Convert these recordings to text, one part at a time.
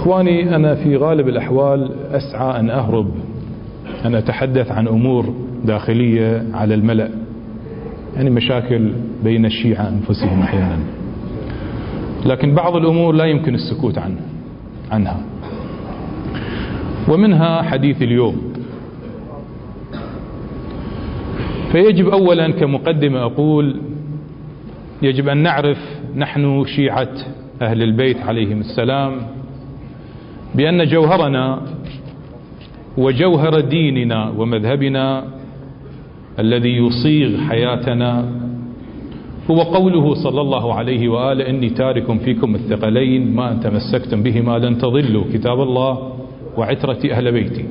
إخواني، أنا في غالب الأحوال أسعى أن أهرب أن أتحدث عن أمور داخلية على الملأ، يعني مشاكل بين الشيعة أنفسهم أحيانا، لكن بعض الأمور لا يمكن السكوت عنها، ومنها حديث اليوم. فيجب أولا كمقدمة أقول يجب أن نعرف نحن شيعة أهل البيت عليهم السلام بأن جوهرنا وجوهر ديننا ومذهبنا الذي يصيغ حياتنا هو قوله صلى الله عليه وآله: إني تارك فيكم الثقلين ما إن تمسكتم بهما لن تضلوا، كتاب الله وعترة أهل بيتي.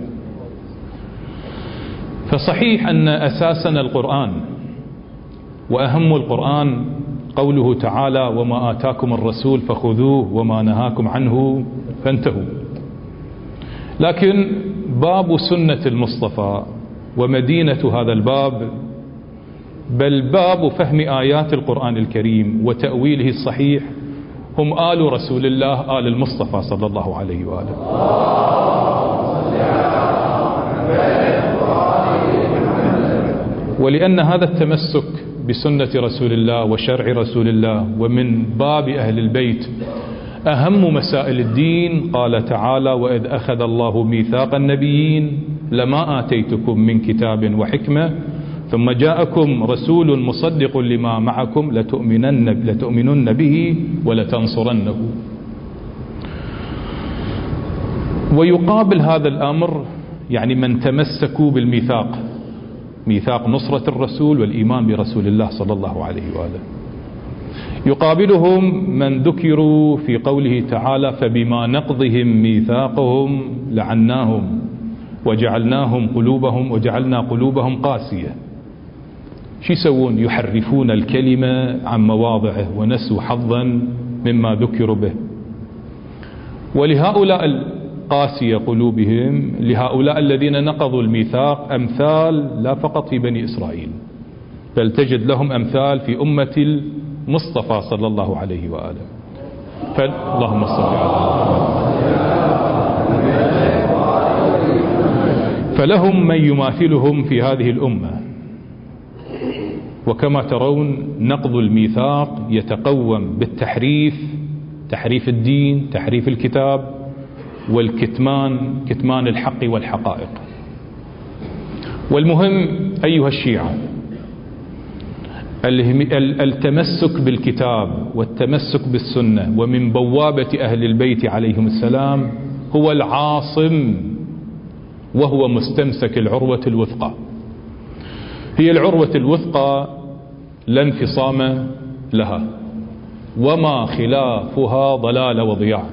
فصحيح أن أساسنا القرآن، وأهم القرآن قوله تعالى: وما آتاكم الرسول فخذوه وما نهاكم عنه فانتهوا. لكن باب سنة المصطفى ومدينة هذا الباب، بل باب فهم آيات القرآن الكريم وتأويله الصحيح، هم آل رسول الله، آل المصطفى صلى الله عليه وآله. ولأن هذا التمسك بسنة رسول الله وشرع رسول الله ومن باب أهل البيت أهم مسائل الدين، قال تعالى: وإذ أخذ الله ميثاق النبيين لما آتيتكم من كتاب وحكمة ثم جاءكم رسول مصدق لما معكم لتؤمنن به ولتنصرنه. ويقابل هذا الأمر يعني من تمسكوا بالميثاق، ميثاق نصرة الرسول والإيمان برسول الله صلى الله عليه وآله. يقابلهم من ذكروا في قوله تعالى: فبما نقضهم ميثاقهم لعناهم وجعلنا قلوبهم قاسية. شو يسوون؟ يحرفون الكلمة عن مواضعه ونسوا حظا مما ذكروا به. ولهؤلاء القاسية قلوبهم، لهؤلاء الذين نقضوا الميثاق، أمثال لا فقط في بني إسرائيل، بل تجد لهم أمثال في أمة المصطفى صلى الله عليه وآله. اللهم صل على فلهم من يماثلهم في هذه الأمة. وكما ترون نقض الميثاق يتقوم بالتحريف، تحريف الدين، تحريف الكتاب، والكتمان، كتمان الحق والحقائق. والمهم أيها الشيعة، التمسك بالكتاب والتمسك بالسنة ومن بوابة أهل البيت عليهم السلام هو العاصم، وهو مستمسك العروة الوثقى. هي العروة الوثقى لا انفصام لها، وما خلافها ضلال وضياع.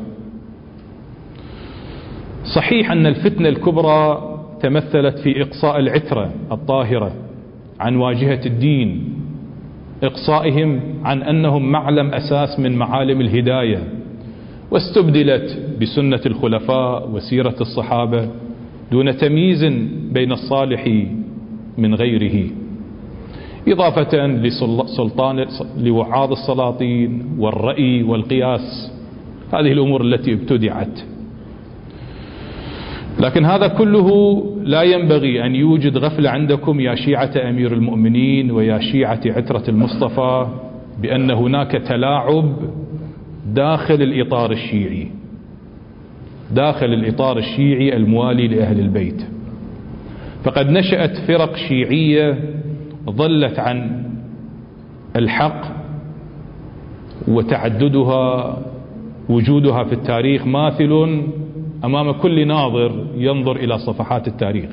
صحيح أن الفتنة الكبرى تمثلت في إقصاء العترة الطاهرة عن واجهة الدين، إقصائهم عن أنهم معلم أساس من معالم الهداية، واستبدلت بسنة الخلفاء وسيرة الصحابة دون تمييز بين الصالح من غيره، إضافة لوعاظ السلاطين والرأي والقياس، هذه الأمور التي ابتدعت. لكن هذا كله لا ينبغي أن يوجد غفلة عندكم يا شيعة أمير المؤمنين ويا شيعة عترة المصطفى بأن هناك تلاعب داخل الإطار الشيعي، داخل الإطار الشيعي الموالي لأهل البيت. فقد نشأت فرق شيعية ضلت عن الحق، وتعددها وجودها في التاريخ ماثل أمام كل ناظر ينظر إلى صفحات التاريخ.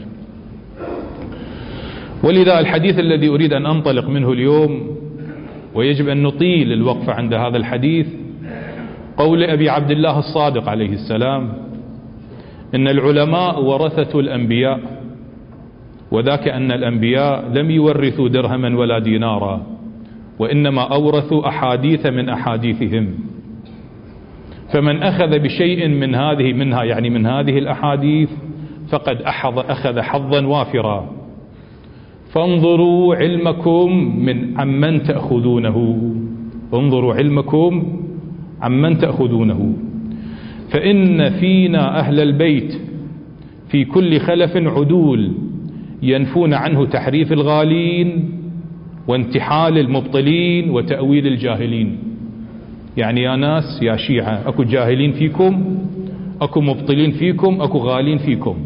ولذا الحديث الذي أريد أن أنطلق منه اليوم، ويجب أن نطيل الوقفة عند هذا الحديث، قول أبي عبد الله الصادق عليه السلام: إن العلماء ورثة الأنبياء، وذاك أن الأنبياء لم يورثوا درهما ولا دينارا، وإنما أورثوا أحاديث من أحاديثهم، فمن أخذ بشيء من هذه الأحاديث فقد أخذ حظا وافرا، فانظروا علمكم عمن تأخذونه، انظروا علمكم عمن تأخذونه. فإن فينا أهل البيت في كل خلف عدول ينفون عنه تحريف الغالين وانتحال المبطلين وتأويل الجاهلين. يعني يا ناس يا شيعة، أكو جاهلين فيكم، أكو مبطلين فيكم، أكو غالين فيكم.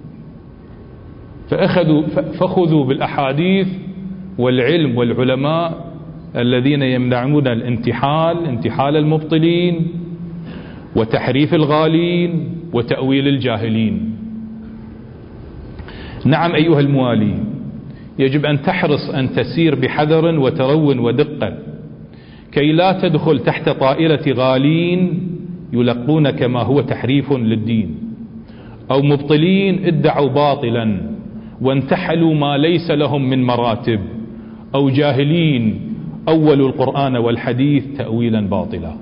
فأخذوا بالأحاديث والعلم والعلماء الذين يمنعون انتحال المبطلين وتحريف الغالين وتأويل الجاهلين. نعم أيها الموالي، يجب أن تحرص أن تسير بحذر وترون ودقة كي لا تدخل تحت طائلة غالين يلقونك ما هو تحريف للدين، أو مبطلين ادعوا باطلا وانتحلوا ما ليس لهم من مراتب، أو جاهلين أولوا القرآن والحديث تأويلا باطلا.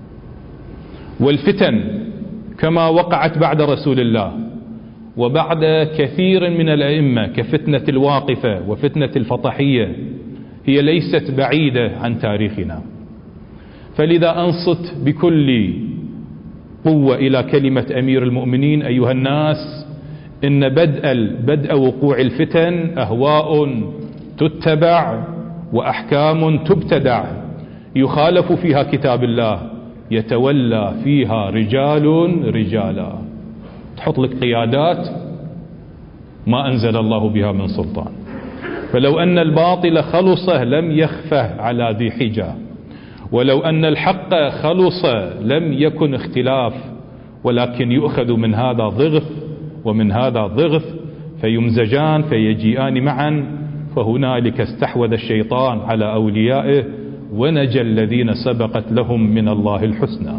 والفتن كما وقعت بعد رسول الله وبعد كثير من الأئمة كفتنة الواقفة وفتنة الفطحية هي ليست بعيدة عن تاريخنا. فلذا أنصت بكل قوة إلى كلمة أمير المؤمنين: أيها الناس، إن بدء وقوع الفتن أهواء تتبع وأحكام تبتدع، يخالف فيها كتاب الله، يتولى فيها رجالا. تحط لك قيادات ما أنزل الله بها من سلطان. فلو أن الباطل خلصه لم يخفه على ذي حجة، ولو أن الحق خلص لم يكن اختلاف، ولكن يؤخذ من هذا ضغث ومن هذا ضغث فيمزجان فيجيئان معا، فهنالك استحوذ الشيطان على أوليائه ونجى الذين سبقت لهم من الله الحسنى.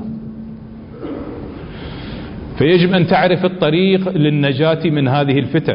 فيجب أن تعرف الطريق للنجاة من هذه الفتن،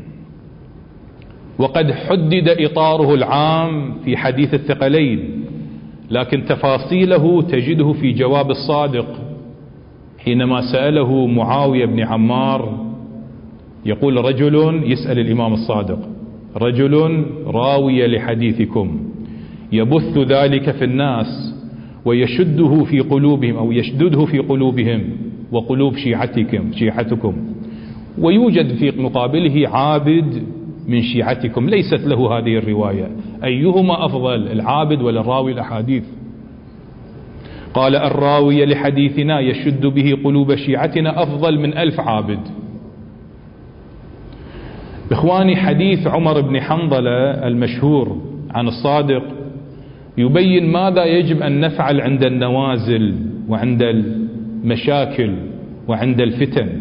وقد حدد إطاره العام في حديث الثقلين، لكن تفاصيله تجده في جواب الصادق حينما سأله معاوية بن عمار. يقول رجل يسأل الإمام الصادق: رجل راوي لحديثكم يبث ذلك في الناس ويشده في قلوبهم أو يشدده في قلوبهم وقلوب شيعتكم، ويوجد في مقابله عابد من شيعتكم ليست له هذه الرواية، أيهما أفضل، العابد ولا الراوي الأحاديث؟ قال: الراوي لحديثنا يشد به قلوب شيعتنا أفضل من 1000 عابد. إخواني، حديث عمر بن حنظلة المشهور عن الصادق يبين ماذا يجب أن نفعل عند النوازل وعند المشاكل وعند الفتن.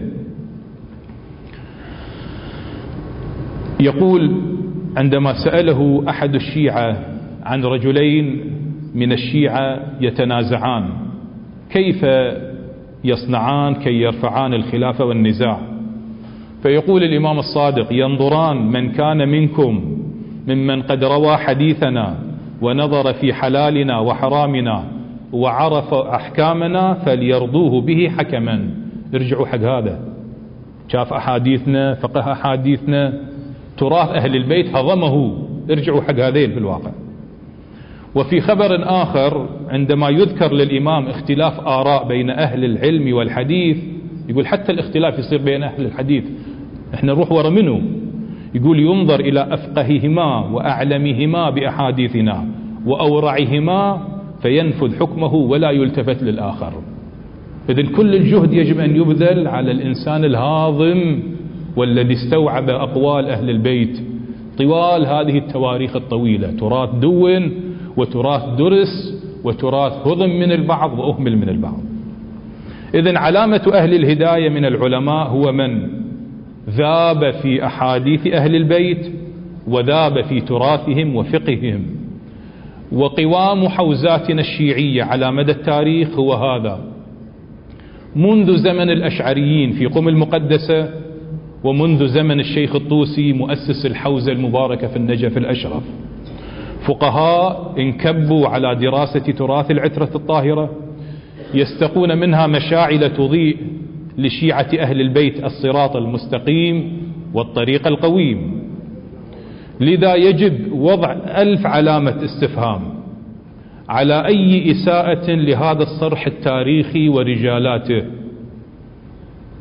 يقول: عندما سأله أحد الشيعة عن رجلين من الشيعة يتنازعان كيف يصنعان كي يرفعان الخلاف والنزاع، فيقول الإمام الصادق: ينظران من كان منكم ممن قد روى حديثنا ونظر في حلالنا وحرامنا وعرف أحكامنا فليرضوه به حكما. ارجعوا حق هذا، شاف أحاديثنا، فقه أحاديثنا، تراث أهل البيت هضمه، ارجعوا حق هذين في الواقع. وفي خبر آخر عندما يذكر للإمام اختلاف آراء بين أهل العلم والحديث، يقول حتى الاختلاف يصير بين أهل الحديث، احنا نروح ورا منه. يقول: ينظر إلى أفقههما وأعلمهما بأحاديثنا وأورعهما فينفذ حكمه ولا يلتفت للآخر. إذن كل الجهد يجب أن يبذل على الإنسان الهاضم والذي استوعب أقوال أهل البيت طوال هذه التواريخ الطويلة، تراث دون وتراث درس وتراث هضم من البعض وأهمل من البعض. إذن علامة أهل الهداية من العلماء هو من ذاب في أحاديث أهل البيت وذاب في تراثهم وفقههم. وقوام حوزاتنا الشيعية على مدى التاريخ هو هذا، منذ زمن الأشعريين في قم المقدسة، ومنذ زمن الشيخ الطوسي مؤسس الحوزة المباركة في النجف الأشرف. فقهاء انكبوا على دراسة تراث العترة الطاهرة، يستقون منها مشاعل تضيء لشيعة أهل البيت الصراط المستقيم والطريق القويم. لذا يجب وضع 1000 علامة استفهام على أي إساءة لهذا الصرح التاريخي ورجالاته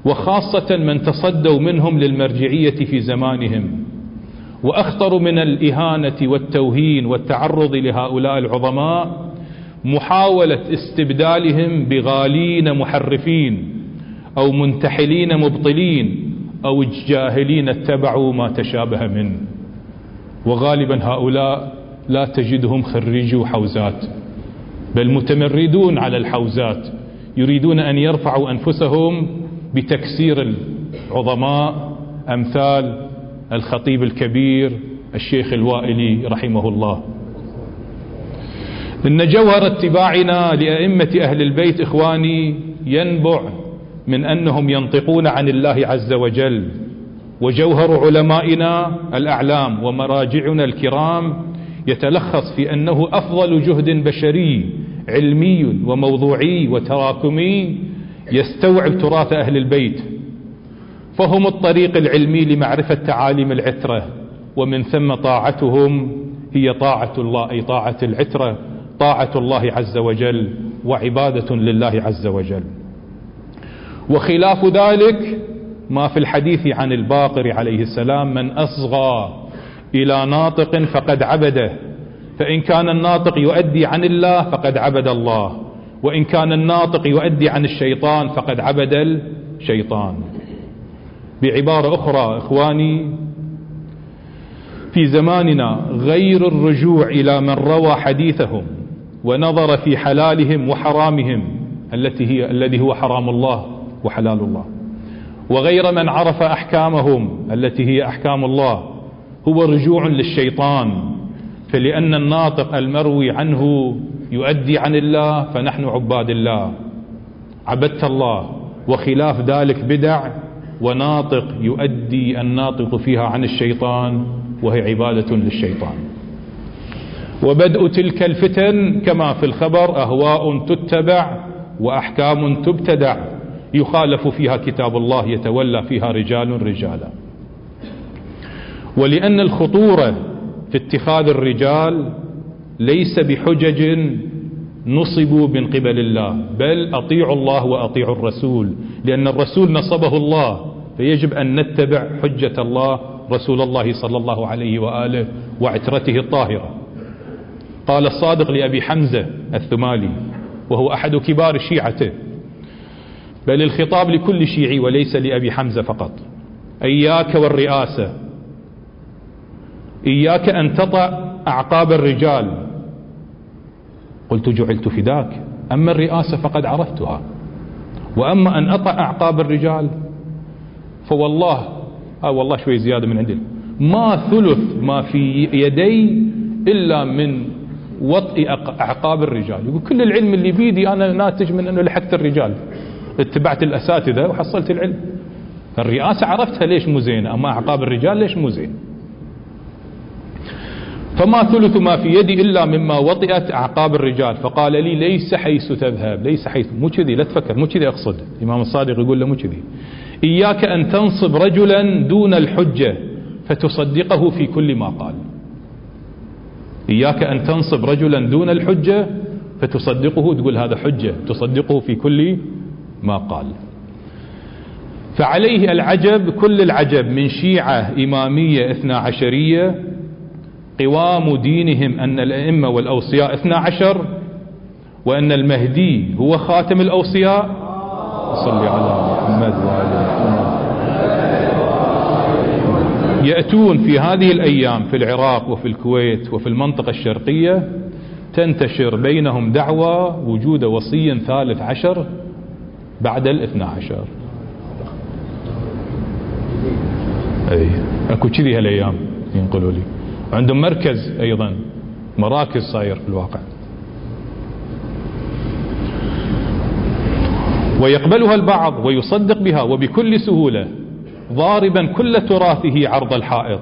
وخاصة من تصدوا منهم للمرجعية في زمانهم. وأخطر من الإهانة والتوهين والتعرض لهؤلاء العظماء محاولة استبدالهم بغالين محرفين أو منتحلين مبطلين أو جاهلين اتبعوا ما تشابه منه. وغالبا هؤلاء لا تجدهم خريجوا حوزات، بل متمردون على الحوزات، يريدون أن يرفعوا أنفسهم بتكسير العظماء أمثال الخطيب الكبير الشيخ الوائلي رحمه الله. إن جوهر اتباعنا لأئمة أهل البيت إخواني ينبع من أنهم ينطقون عن الله عز وجل. وجوهر علمائنا الأعلام ومراجعنا الكرام يتلخص في أنه أفضل جهد بشري علمي وموضوعي وتراكمي يستوعب تراث أهل البيت، فهم الطريق العلمي لمعرفة تعاليم العترة، ومن ثم طاعتهم هي طاعة الله، أي طاعة العترة طاعة الله عز وجل وعبادة لله عز وجل. وخلاف ذلك ما في الحديث عن الباقر عليه السلام: من أصغى إلى ناطق فقد عبده، فإن كان الناطق يؤدي عن الله فقد عبد الله، وإن كان الناطق يؤدي عن الشيطان فقد عبد الشيطان. بعبارة أخرى إخواني، في زماننا غير الرجوع إلى من روى حديثهم ونظر في حلالهم وحرامهم الذي هو حرام الله وحلال الله، وغير من عرف أحكامهم التي هي أحكام الله، هو رجوع للشيطان. فلأن الناطق المروي عنه يؤدي عن الله فنحن عباد الله، عبدت الله، وخلاف ذلك بدع وناطق يؤدي الناطق فيها عن الشيطان وهي عبادة للشيطان. وبدء تلك الفتن كما في الخبر أهواء تتبع وأحكام تبتدع، يخالف فيها كتاب الله، يتولى فيها رجال رجالا. ولأن الخطورة في اتخاذ الرجال ليس بحجج نصبوا من قبل الله، بل أطيعوا الله وأطيعوا الرسول، لأن الرسول نصبه الله، فيجب أن نتبع حجة الله رسول الله صلى الله عليه وآله وعترته الطاهرة. قال الصادق لأبي حمزة الثمالي وهو أحد كبار شيعته، بل الخطاب لكل شيعي وليس لأبي حمزة فقط: إياك والرئاسة، إياك أن تطأ أعقاب الرجال. قلت جعلت فداك، أما الرئاسة فقد عرفتها، وأما أن أطأ أعقاب الرجال فوالله والله شوي زيادة من عندي، ما ثلث ما في يدي إلا من وطئ أعقاب الرجال. يقول كل العلم اللي بيدي أنا ناتج من أنه لحقت الرجال، اتبعت الأساتذة وحصلت العلم. الرئاسة عرفتها ليش مو زينة، أما أعقاب الرجال ليش مو زين. فما ثلث ما في يدي إلا مما وطئت أعقاب الرجال. فقال لي: ليس حيث تذهب، ليس حيث، مو كذي، لا تفكر، مو كذي أقصد. الإمام الصادق يقول له مو كذي، إياك أن تنصب رجلا دون الحجة فتصدقه في كل ما قال. إياك أن تنصب رجلا دون الحجة فتصدقه، تقول هذا حجة، تصدقه في كل ما قال. فعليه العجب كل العجب من شيعة إمامية 12 قوام دينهم أن الأئمة والأوصياء 12، وأن المهدي هو خاتم الأوصياء. صلي على محمد وآل محمد. يأتون في هذه الأيام في العراق وفي الكويت وفي المنطقة الشرقية تنتشر بينهم دعوى وجود وصي 13 بعد 12. أي أكو كذي هالأيام ينقلوا لي. عندهم مركز أيضا، مراكز صاير في الواقع. ويقبلها البعض ويصدق بها وبكل سهولة، ضاربا كل تراثه عرض الحائط.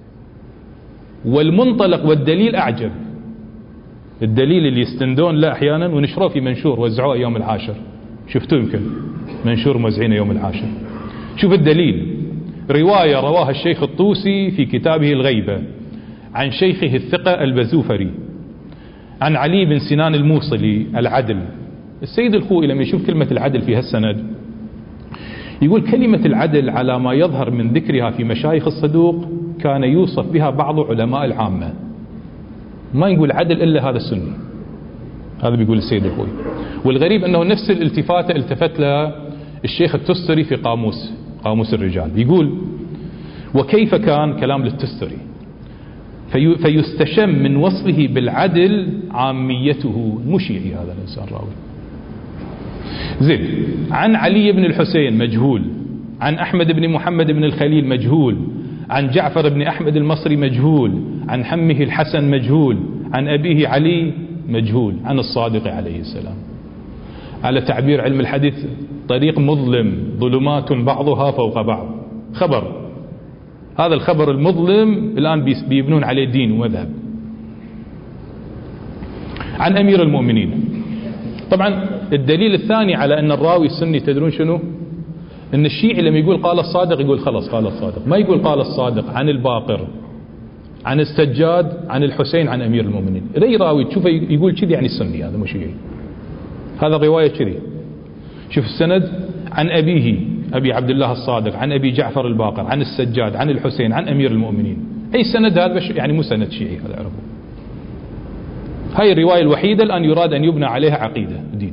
والمنطلق والدليل أعجب. الدليل اللي يستندون له أحيانا ونشروه في منشور وزعوه يوم العاشر، شفتوه يمكن منشور موزعينه يوم العاشر. شوف الدليل: رواية رواها الشيخ الطوسي في كتابه الغيبة عن شيخه الثقة البزوفري عن علي بن سنان الموصلي العدل. السيد الخوئي لما يشوف كلمة العدل في هالسند يقول كلمة العدل على ما يظهر من ذكرها في مشايخ الصدوق كان يوصف بها بعض علماء العامة. ما يقول عدل إلا هذا السني، هذا بيقول السيد الخوي. والغريب أنه نفس الالتفاتة التفت لها الشيخ التستري في قاموس الرجال. يقول وكيف كان كلام للتستري فيستشم من وصفه بالعدل عاميته. مشيعي هذا الإنسان راوي. زين. عن علي بن الحسين مجهول، عن أحمد بن محمد بن الخليل مجهول، عن جعفر بن أحمد المصري مجهول، عن حمه الحسن مجهول، عن أبيه علي مجهول، عن الصادق عليه السلام. على تعبير علم الحديث طريق مظلم، ظلمات بعضها فوق بعض. خبر، هذا الخبر المظلم الآن بيبنون عليه دين ومذهب. عن أمير المؤمنين. طبعا الدليل الثاني على أن الراوي السني تدرون شنو؟ أن الشيعي لما يقول قال الصادق يقول خلاص قال الصادق، ما يقول قال الصادق عن الباقر، عن السجاد، عن الحسين، عن أمير المؤمنين. أي راوي تشوفه يقول كذي يعني السني، هذا مو شيعي. هذا رواية كذي. شوف السند: عن أبيه أبي عبد الله الصادق، عن أبي جعفر الباقر، عن السجاد، عن الحسين، عن أمير المؤمنين. أي سند هذا؟ يعني مو سند شيعي، هذا عرفه. هاي الرواية الوحيدة الآن يراد أن يبنى عليها عقيدة دين.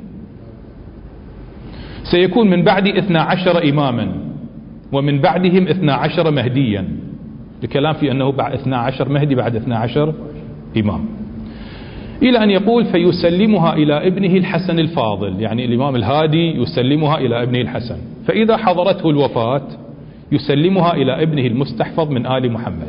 سيكون من بعد 12 إماما ومن بعدهم 12 مهديا. الكلام في أنه بعد 12 مهدي بعد 12 إمام، إلى أن يقول فيسلمها إلى ابنه الحسن الفاضل، يعني الإمام الهادي يسلمها إلى ابنه الحسن، فإذا حضرته الوفاة يسلمها إلى ابنه المستحفظ من آل محمد.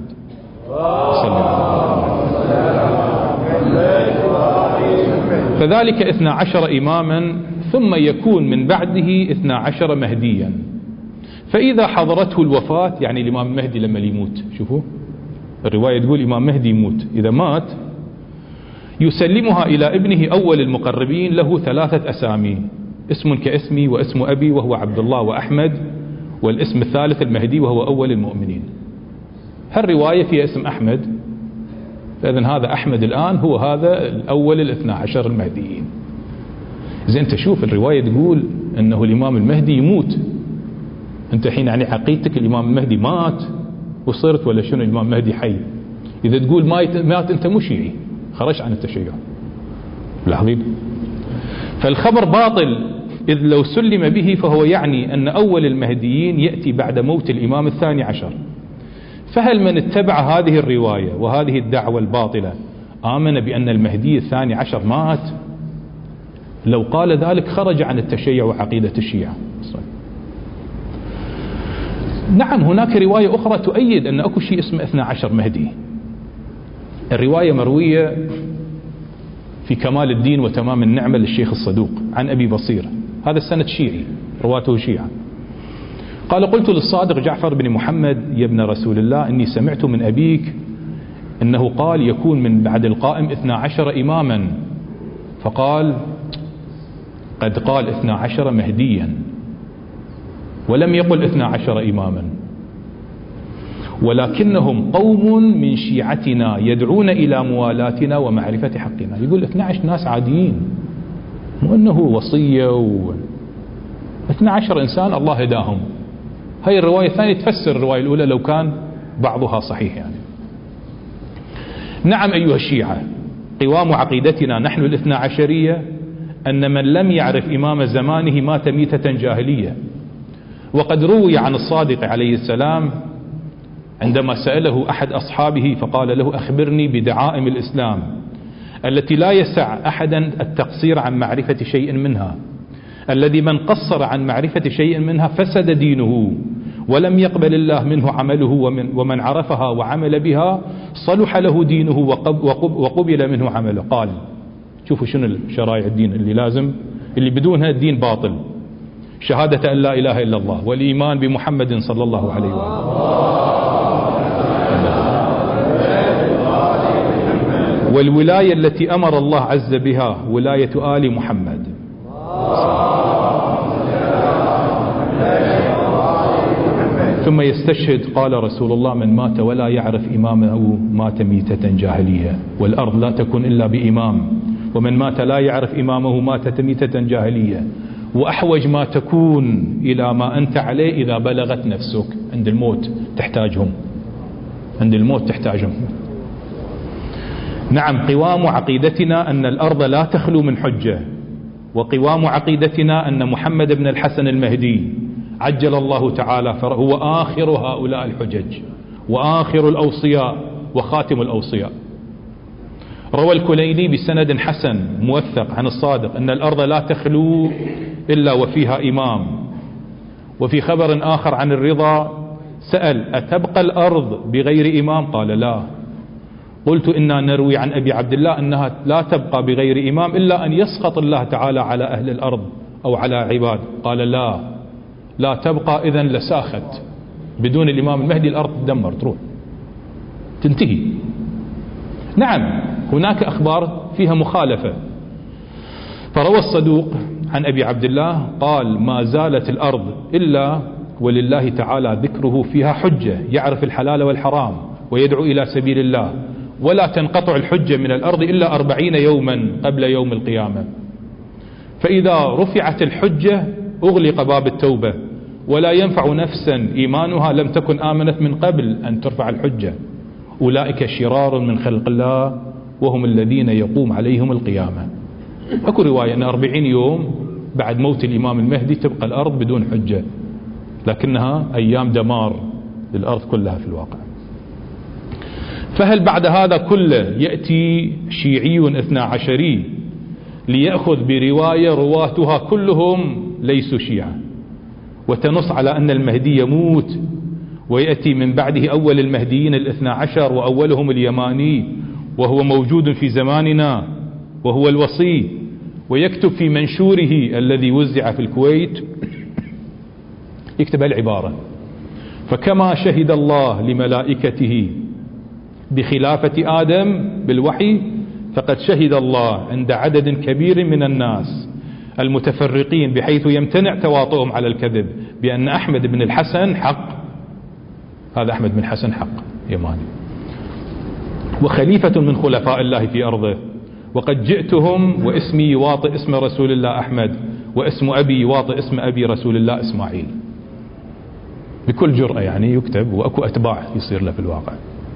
فذلك 12 إماما، ثم يكون من بعده 12 مهديا. فإذا حضرته الوفاة، يعني الإمام المهدي لما يموت، شوفوا الرواية تقول إمام مهدي يموت، إذا مات يسلمها إلى ابنه أول المقربين له 3 أسامي، اسم كاسمي واسم أبي وهو عبد الله وأحمد، والاسم الثالث المهدي وهو أول المؤمنين. هالرواية فيها اسم أحمد، فإذن هذا أحمد الآن هو هذا الأول 12 المهديين. إذا أنت شوف الرواية تقول أنه الإمام المهدي يموت، أنت حين يعني عقيدتك الإمام المهدي مات وصرت، ولا شنو الإمام المهدي حي؟ إذا تقول مات أنت مو شيعي، خرج عن التشيع. لاحظين؟ فالخبر باطل، إذ لو سلم به فهو يعني أن أول المهديين يأتي بعد موت الإمام الثاني عشر. فهل من اتبع هذه الرواية وهذه الدعوة الباطلة آمن بأن المهدي الثاني عشر مات؟ لو قال ذلك خرج عن التشيع وعقيدة الشيعة. نعم هناك رواية أخرى تؤيد أن أكو شيء اسمه 12 مهدي. الرواية مروية في كمال الدين وتمام النعمة للشيخ الصدوق عن أبي بصير، هذا السند شيعي، رواته شيعة. قال قلت للصادق جعفر بن محمد يا ابن رسول الله إني سمعت من أبيك أنه قال يكون من بعد القائم 12 إماما، فقال قد قال 12 مهديا ولم يقل 12 إماما، ولكنهم قوم من شيعتنا يدعون إلى موالاتنا ومعرفة حقنا. يقول 12 ناس عاديين، مو أنه وصية 12 إنسان الله هداهم. هاي الرواية الثانية تفسر الرواية الأولى لو كان بعضها صحيح يعني. نعم أيها الشيعة، قوام عقيدتنا نحن الاثنى عشرية أن من لم يعرف إمام زمانه مات ميتة جاهلية. وقد روي عن الصادق عليه السلام عندما سأله أحد أصحابه فقال له أخبرني بدعائم الإسلام التي لا يسع أحدا التقصير عن معرفة شيء منها، الذي من قصر عن معرفة شيء منها فسد دينه ولم يقبل الله منه عمله، ومن عرفها وعمل بها صلح له دينه وقبل منه عمله. قال شوفوا شنو شرائع الدين اللي لازم، اللي بدونها الدين باطل: شهادة أن لا إله إلا الله، والإيمان بمحمد صلى الله عليه وآله، والولاية التي أمر الله عز بها ولاية آل محمد. ثم يستشهد قال رسول الله من مات ولا يعرف إمامه مات ميتة جاهلية، والأرض لا تكون إلا بإمام، ومن مات لا يعرف إمامه مات ميتة جاهلية، وأحوج ما تكون إلى ما أنت عليه إذا بلغت نفسك. عند الموت تحتاجهم، عند الموت تحتاجهم. نعم، قوام عقيدتنا أن الأرض لا تخلو من حجة، وقوام عقيدتنا أن محمد بن الحسن المهدي عجل الله تعالى هو آخر هؤلاء الحجج وآخر الأوصياء وخاتم الأوصياء. روى الكليني بسند حسن موثق عن الصادق أن الأرض لا تخلو إلا وفيها إمام. وفي خبر آخر عن الرضا سأل: أتبقى الأرض بغير إمام؟ قال: لا. قلت: إنا نروي عن أبي عبد الله أنها لا تبقى بغير إمام إلا أن يسخط الله تعالى على أهل الأرض أو على عباد. قال: لا تبقى، إذن لساخت. بدون الإمام المهدي الأرض تدمر، تروح تنتهي. نعم، هناك أخبار فيها مخالفة. فروى الصدوق عن أبي عبد الله قال: ما زالت الأرض إلا ولله تعالى ذكره فيها حجة، يعرف الحلال والحرام ويدعو إلى سبيل الله، ولا تنقطع الحجة من الأرض إلا 40 يوما قبل يوم القيامة. فإذا رفعت الحجة أغلق باب التوبة، ولا ينفع نفسا إيمانها لم تكن آمنت من قبل أن ترفع الحجة. أولئك شرار من خلق الله وهم الذين يقوم عليهم القيامة. أكو رواية أن 40 يوم بعد موت الإمام المهدي تبقى الأرض بدون حجة، لكنها أيام دمار للأرض كلها في الواقع. فهل بعد هذا كله يأتي شيعي 12 ليأخذ برواية رواتها كلهم ليسوا شيعة وتنص على أن المهدي يموت، ويأتي من بعده أول المهديين 12 وأولهم اليماني وهو موجود في زماننا وهو الوصي، ويكتب في منشوره الذي وزع في الكويت يكتب العبارة: فكما شهد الله لملائكته بخلافة آدم بالوحي، فقد شهد الله عند عدد كبير من الناس المتفرقين بحيث يمتنع تواطؤهم على الكذب بأن أحمد بن الحسن حق. هذا أحمد بن الحسن حق يماني وخليفة من خلفاء الله في أرضه، وقد جئتهم واسمي يواطئ اسم رسول الله أحمد، واسم أبي يواطئ اسم أبي رسول الله إسماعيل. بكل جرأة يعني يكتب، وأكو أتباع يصير له في الواقع.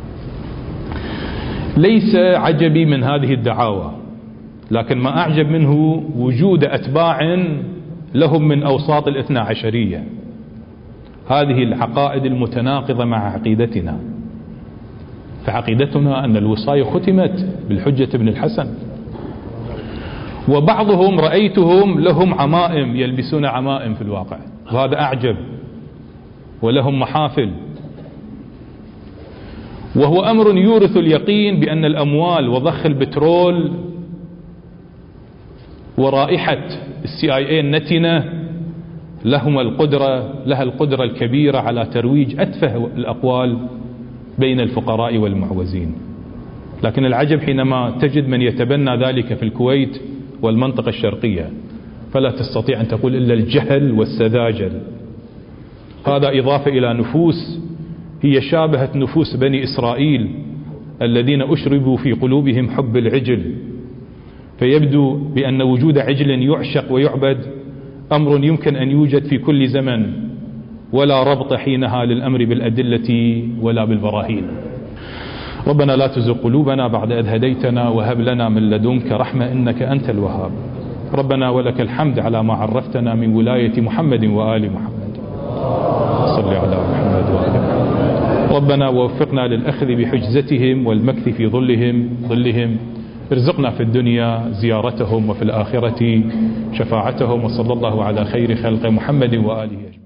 ليس عجبي من هذه الدعاوى، لكن ما أعجب منه وجود أتباع لهم من أوساط 12. هذه العقائد المتناقضة مع عقيدتنا. فعقيدتنا أن الوصاية ختمت بالحجة بن الحسن، وبعضهم رأيتهم لهم عمائم، يلبسون عمائم في الواقع، وهذا أعجب، ولهم محافل، وهو أمر يورث اليقين بأن الأموال وضخ البترول ورائحة CIA النتنة لها القدرة الكبيرة على ترويج أتفه الأقوال بين الفقراء والمعوزين. لكن العجب حينما تجد من يتبنى ذلك في الكويت والمنطقة الشرقية، فلا تستطيع أن تقول إلا الجهل والسذاجل. هذا إضافة إلى نفوس هي شابهت نفوس بني إسرائيل الذين أشربوا في قلوبهم حب العجل. فيبدو بأن وجود عجل يعشق ويعبد أمر يمكن أن يوجد في كل زمن، ولا ربط حينها للأمر بالأدلة ولا بالبراهين. ربنا لا تزغ قلوبنا بعد إذ هديتنا وهب لنا من لدنك رحمة إنك أنت الوهاب. ربنا ولك الحمد على ما عرفتنا من ولاية محمد وآل محمد. صل على محمد وآل محمد. ربنا ووفقنا للأخذ بحجزتهم والمكث في ظلهم. ارزقنا في الدنيا زيارتهم وفي الآخرة شفاعتهم، وصلى الله على خير خلق محمد وآله أجمعين.